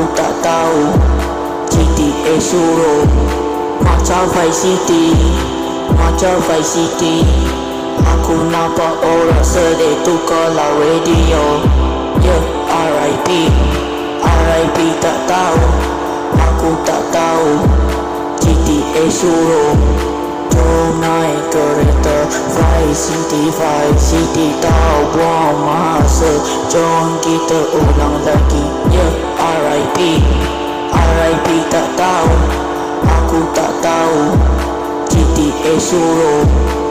tak tahu GTA suruh macam Vice City, macam Vice City. Aku nampak orang sedih tukar lah radio. Yeah, RIP, RIP tak tahu. Aku tak tahu GTA suruh jom naik kereta Vice City, Vice City. Tahu buang masa, jom kita ulang lagi. Yeah, RIP, RIP tak tahu. Aku tak tahu GTA suruh